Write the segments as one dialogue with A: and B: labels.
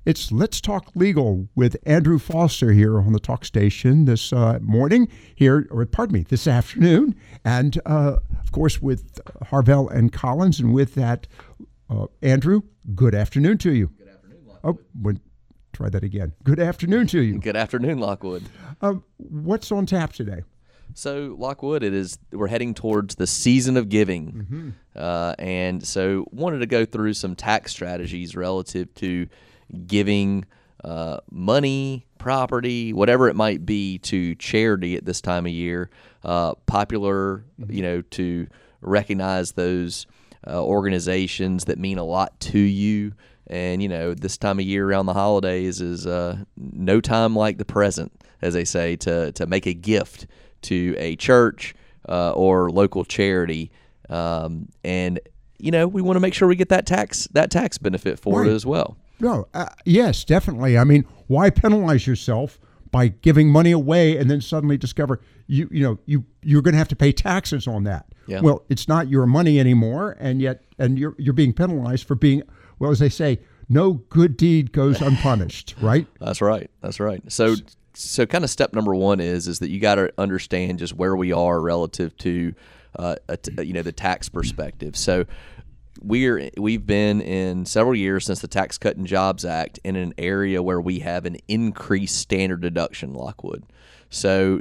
A: It's Let's Talk Legal with Andrew Foster here on the Talk Station this morning, this afternoon, and of course with Harvell and Collins. And with that, Andrew, good afternoon to you.
B: Good afternoon, Lockwood.
A: Try that again. Good afternoon to you.
B: Good afternoon, Lockwood.
A: What's on tap today?
B: So, Lockwood, we're heading towards the season of giving, and so wanted to go through some tax strategies relative to giving money, property, whatever it might be, to charity at this time of year. Popular, to recognize those organizations that mean a lot to you. And, this time of year around the holidays is no time like the present, as they say, to make a gift to a church or local charity. And, we want to make sure we get that tax benefit for it as well.
A: No, yes, definitely. I mean, why penalize yourself by giving money away and then suddenly discover you're going to have to pay taxes on that?
B: Yeah.
A: Well, it's not your money anymore, and you're being penalized for being, well, as they say, no good deed goes unpunished, right?
B: That's right. So kind of step number one is that you got to understand just where we are relative to the tax perspective. So we've been in several years since the Tax Cut and Jobs Act in an area where we have an increased standard deduction, Lockwood. So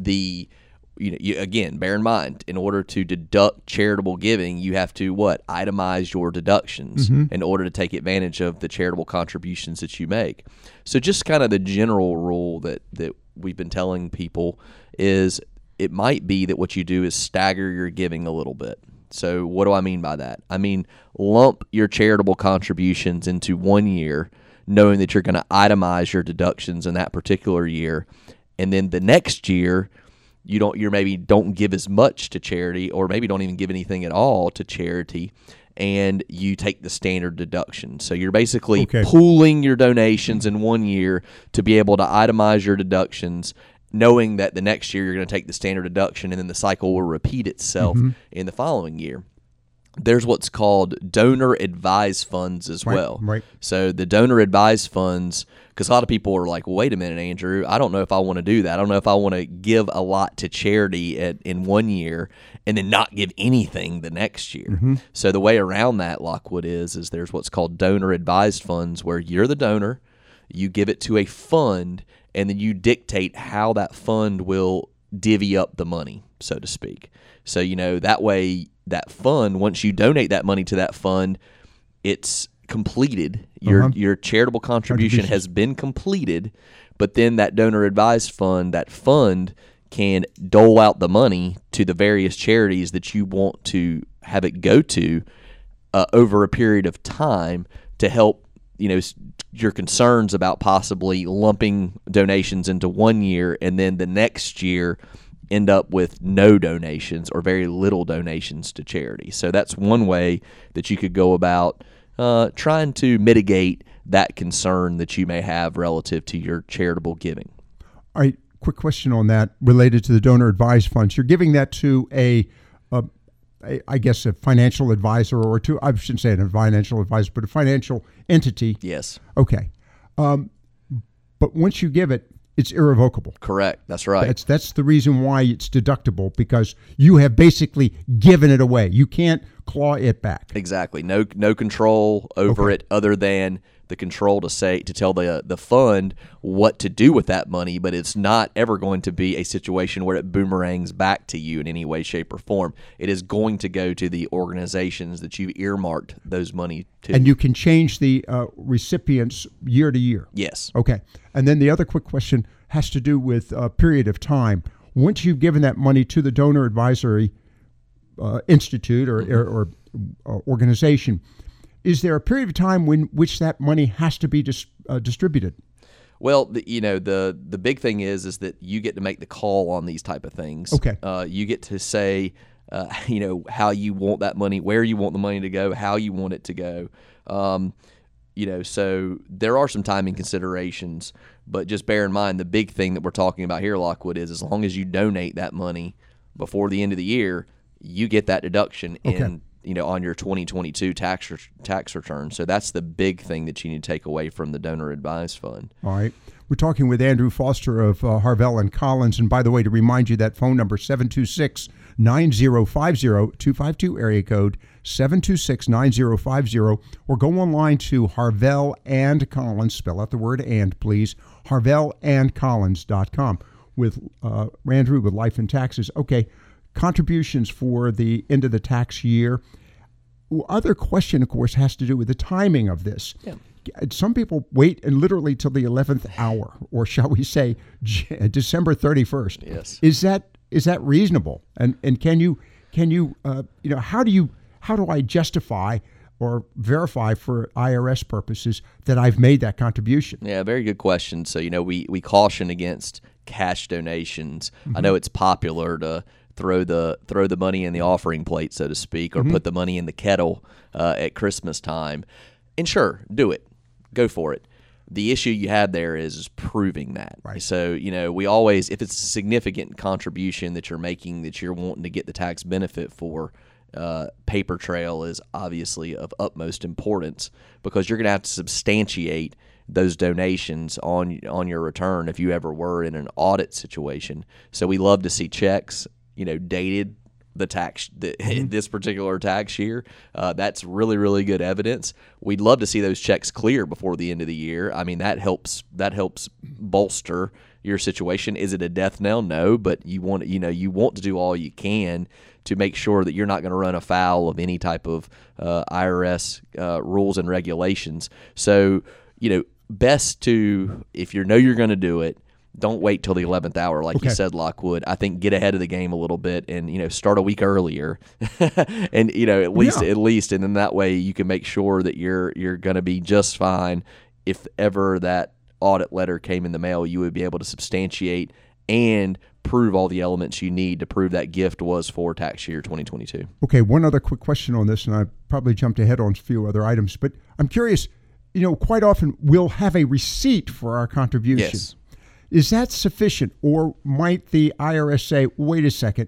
B: again, bear in mind, in order to deduct charitable giving, you have to itemize your deductions in order to take advantage of the charitable contributions that you make. So just kind of the general rule that we've been telling people is it might be that what you do is stagger your giving a little bit. So what do I mean by that? I mean, lump your charitable contributions into 1 year, knowing that you're going to itemize your deductions in that particular year, and then the next year you maybe don't give as much to charity, or maybe don't even give anything at all to charity, and you take the standard deduction. So you're basically pooling your donations in 1 year to be able to itemize your deductions, knowing that the next year you're going to take the standard deduction, and then the cycle will repeat itself in the following year. There's what's called donor advised funds as well.
A: Right.
B: So the donor advised funds, because a lot of people are like, wait a minute, Andrew, I don't know if I want to do that. I don't know if I want to give a lot to charity in 1 year and then not give anything the next year. So the way around that, Lockwood, is there's what's called donor advised funds, where you're the donor, you give it to a fund, and then you dictate how that fund will divvy up the money, so to speak. So, that way, that fund, once you donate that money to that fund, it's completed. Your charitable contribution has been completed, but then that donor advised fund, that fund can dole out the money to the various charities that you want to have it go to over a period of time to help your concerns about possibly lumping donations into 1 year and then the next year end up with no donations or very little donations to charity. So that's one way that you could go about trying to mitigate that concern that you may have relative to your charitable giving.
A: All right, quick question on that related to the donor advised funds. You're giving that to a financial advisor, or I shouldn't say a financial advisor, but a financial entity.
B: Yes.
A: Okay. But once you give it, it's irrevocable.
B: Correct. That's right.
A: That's the reason why it's deductible, because you have basically given it away. You can't claw it back.
B: Exactly. No control over it other than the control to tell the fund what to do with that money, but it's not ever going to be a situation where it boomerangs back to you in any way, shape, or form. It is going to go to the organizations that you've earmarked those money to.
A: And you can change the recipients year to year.
B: Yes.
A: Okay. And then the other quick question has to do with a period of time. Once you've given that money to the donor advisory institute or organization, is there a period of time which that money has to be distributed?
B: Well, the big thing is that you get to make the call on these type of things.
A: Okay.
B: You get to say, how you want that money, where you want the money to go, how you want it to go. So there are some timing considerations, but just bear in mind the big thing that we're talking about here, Lockwood, is as long as you donate that money before the end of the year, you get that deduction in on your 2022 tax return. So that's the big thing that you need to take away from the donor advised fund.
A: All right. We're talking with Andrew Foster of Harvell and Collins. And by the way, to remind you, that phone number, 726-9050, 252 area code 726-9050, or go online to Harvell and Collins, spell out the word and, please, harvellandcollins.com, with Andrew with Life and Taxes. Okay, contributions for the end of the tax year. Other question, of course, has to do with the timing of this.
B: Yeah.
A: Some people wait and literally till the 11th hour, or shall we say December 31st.
B: Yes.
A: Is that reasonable? And can you how do I justify or verify for IRS purposes that I've made that contribution?
B: Yeah, very good question. So, we caution against cash donations. I know it's popular to throw the money in the offering plate, so to speak, or put the money in the kettle at Christmas time. And sure, do it. Go for it. The issue you have there is proving that.
A: Right.
B: So, we always, if it's a significant contribution that you're making that you're wanting to get the tax benefit for, paper trail is obviously of utmost importance, because you're going to have to substantiate those donations on your return if you ever were in an audit situation. So we love to see checks, dated this particular tax year. That's really, really good evidence. We'd love to see those checks clear before the end of the year. I mean, that helps bolster your situation. Is it a death knell? No, but you want to do all you can to make sure that you're not going to run afoul of any type of IRS rules and regulations. So, best to, if you're going to do it, don't wait till the 11th hour, like you said, Lockwood. I think get ahead of the game a little bit and, start a week earlier and, at least, and then that way you can make sure that you're going to be just fine. If ever that audit letter came in the mail, you would be able to substantiate and prove all the elements you need to prove that gift was for tax year 2022.
A: Okay, one other quick question on this, and I probably jumped ahead on a few other items, but I'm curious, quite often we'll have a receipt for our contribution.
B: Yes.
A: Is that sufficient, or might the IRS say, wait a second,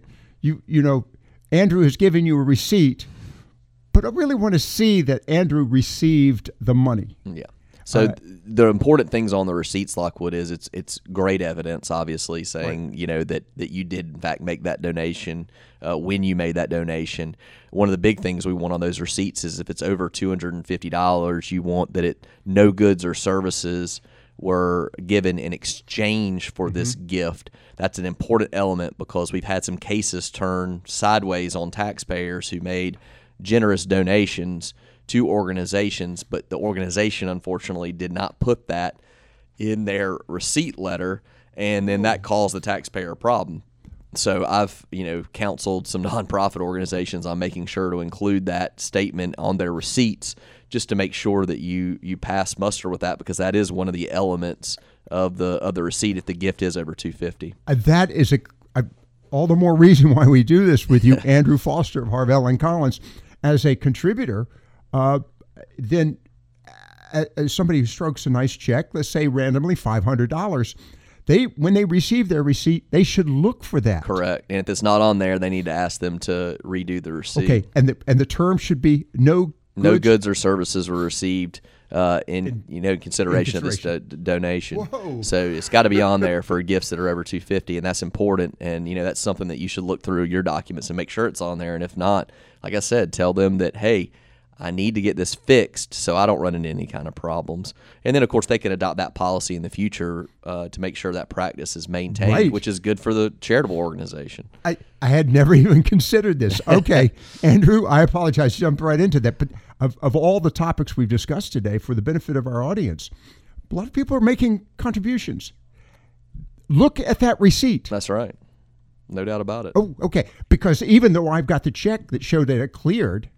A: Andrew has given you a receipt, but I really want to see that Andrew received the money?
B: Yeah. So the important things on the receipts, Lockwood, is it's great evidence, obviously, saying that you did in fact make that donation when you made that donation. One of the big things we want on those receipts is if it's over $250, you want that no goods or services were given in exchange for this gift. That's an important element, because we've had some cases turn sideways on taxpayers who made generous donations to organizations, but the organization unfortunately did not put that in their receipt letter, and then that caused the taxpayer a problem. So I've counseled some nonprofit organizations on making sure to include that statement on their receipts, just to make sure that you pass muster with that, because that is one of the elements of the receipt if the gift is over $250.
A: That is all the more reason why we do this with you, Andrew Foster of Harvell and Collins, as a contributor. Then as somebody who strokes a nice check, let's say randomly $500, when they receive their receipt, they should look for that.
B: Correct. And if it's not on there, they need to ask them to redo the receipt.
A: Okay, and the term should be no
B: goods or services were received in consideration of this donation.
A: Whoa.
B: So it's got to be on there for gifts that are over $250, and that's important. And that's something that you should look through your documents and make sure it's on there. And if not, like I said, tell them that, hey, I need to get this fixed so I don't run into any kind of problems. And then, of course, they can adopt that policy in the future to make sure that practice is maintained, which is good for the charitable organization. I
A: had never even considered this. Okay, Andrew, I apologize. Jumped right into that. But of all the topics we've discussed today, for the benefit of our audience, a lot of people are making contributions. Look at that receipt.
B: That's right. No doubt about it.
A: Oh, okay. Because even though I've got the check that showed that it cleared,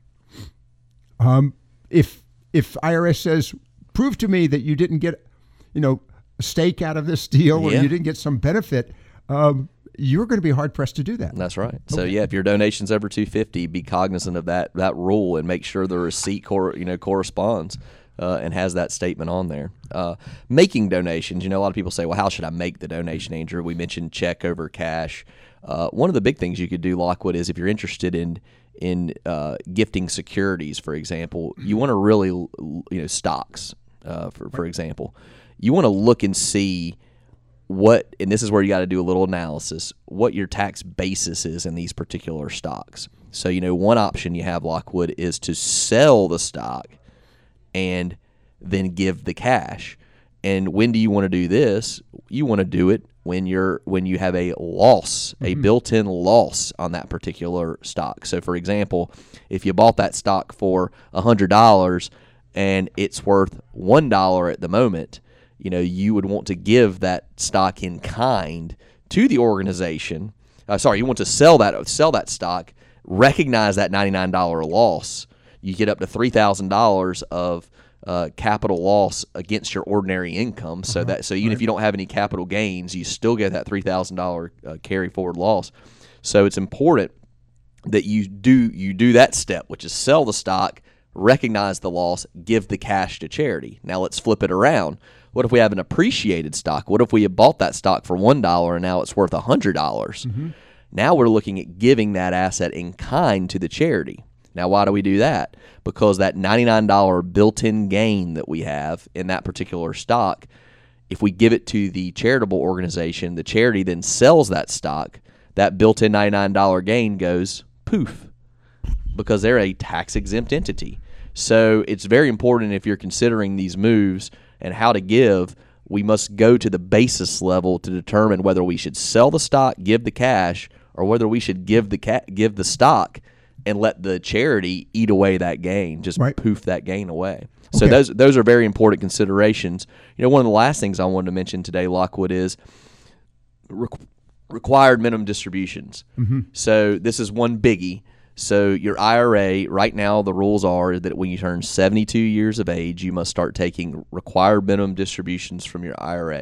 A: if IRS says, prove to me that you didn't get, a stake out of this deal, or you didn't get some benefit, you're going to be hard pressed to do that.
B: That's right. So if your donation's over $250, be cognizant of that rule and make sure the receipt corresponds and has that statement on there. Making donations, a lot of people say, well, how should I make the donation, Andrew? We mentioned check over cash. One of the big things you could do, Lockwood, is if you're interested in gifting securities, for example, you want to really, stocks, for example, you want to look and see what, and this is where you got to do a little analysis, what your tax basis is in these particular stocks. So, one option you have, Lockwood, is to sell the stock and then give the cash. And when do you want to do this? You want to do it when you have a loss, a built-in loss on that particular stock. So, for example, if you bought that stock for $100 and it's worth $1 at the moment, you would want to give that stock in kind to the organization. You want to sell that stock, recognize that $99 loss. You get up to $3,000 of capital loss against your ordinary income. So even if you don't have any capital gains, you still get that $3,000 carry forward loss. So it's important that you do that step, which is sell the stock, recognize the loss, give the cash to charity. Now let's flip it around. What if we have an appreciated stock? What if we had bought that stock for $1 and now it's worth $100? Now we're looking at giving that asset in kind to the charity. Now, why do we do that? Because that $99 built-in gain that we have in that particular stock, if we give it to the charitable organization, the charity then sells that stock, that built-in $99 gain goes poof, because they're a tax-exempt entity. So it's very important, if you're considering these moves and how to give, we must go to the basis level to determine whether we should sell the stock, give the cash, or whether we should give the stock and let the charity eat away that gain, just poof that gain away. So those are very important considerations. One of the last things I wanted to mention today, Lockwood, is required minimum distributions. So this is one biggie. So your IRA, right now the rules are that when you turn 72 years of age, you must start taking required minimum distributions from your IRA.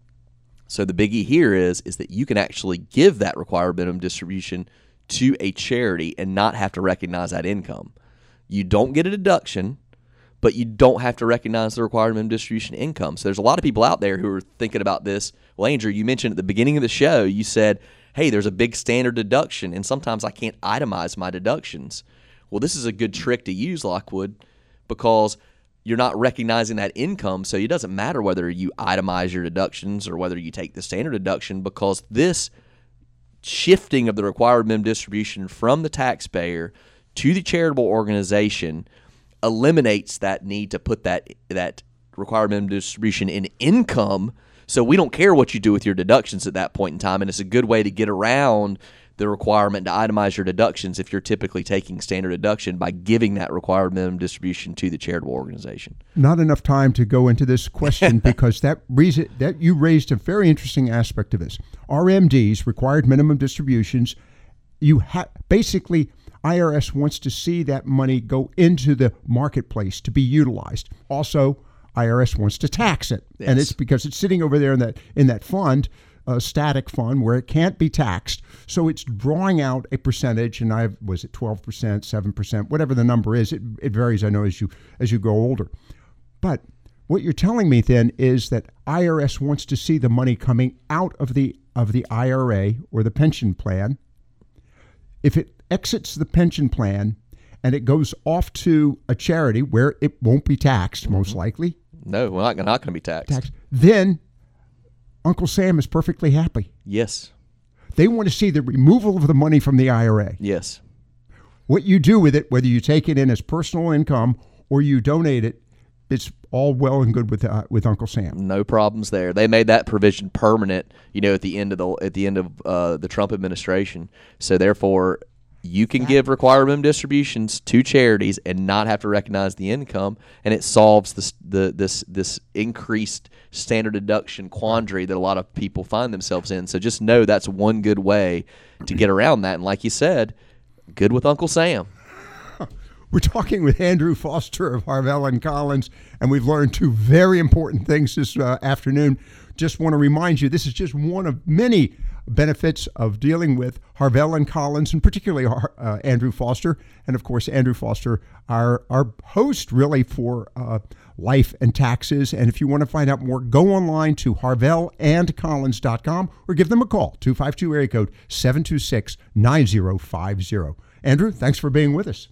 B: So the biggie here is that you can actually give that required minimum distribution to a charity and not have to recognize that income. You don't get a deduction, but you don't have to recognize the required minimum distribution income. So there's a lot of people out there who are thinking about this. Well, Andrew, you mentioned at the beginning of the show, you said, hey, there's a big standard deduction, and sometimes I can't itemize my deductions. Well, this is a good trick to use, Lockwood, because you're not recognizing that income, so it doesn't matter whether you itemize your deductions or whether you take the standard deduction, because this shifting of the required minimum distribution from the taxpayer to the charitable organization eliminates that need to put that required minimum distribution in income. So we don't care what you do with your deductions at that point in time, and it's a good way to get around the requirement to itemize your deductions if you're typically taking standard deduction by giving that required minimum distribution to the charitable organization.
A: Not enough time to go into this question because that you raised a very interesting aspect of this. RMDs, required minimum distributions, basically IRS wants to see that money go into the marketplace to be utilized. Also, IRS wants to tax it, and it's because it's sitting over there in that fund, a static fund where it can't be taxed. So it's drawing out a percentage, and was it 12%, 7%, whatever the number is. It varies, I know, as you grow older. But what you're telling me then is that IRS wants to see the money coming out of the IRA or the pension plan. If it exits the pension plan and it goes off to a charity where it won't be taxed, most likely.
B: No, we're not going to be taxed.
A: Then Uncle Sam is perfectly happy.
B: Yes.
A: They want to see the removal of the money from the IRA.
B: Yes.
A: What you do with it, whether you take it in as personal income or you donate it, it's all well and good with Uncle Sam.
B: No problems there. They made that provision permanent, at the end of the Trump administration. So therefore, you can give required minimum distributions to charities and not have to recognize the income, and it solves this increased standard deduction quandary that a lot of people find themselves in. So just know that's one good way to get around that. And like you said, good with Uncle Sam.
A: We're talking with Andrew Foster of Harvell & Collins, and we've learned two very important things this afternoon. Just want to remind you, this is just one of many benefits of dealing with Harvell & Collins, and particularly Andrew Foster. And of course, Andrew Foster, our host really for life and taxes. And if you want to find out more, go online to harvellandcollins.com or give them a call, 252 area code 726-9050. Andrew, thanks for being with us.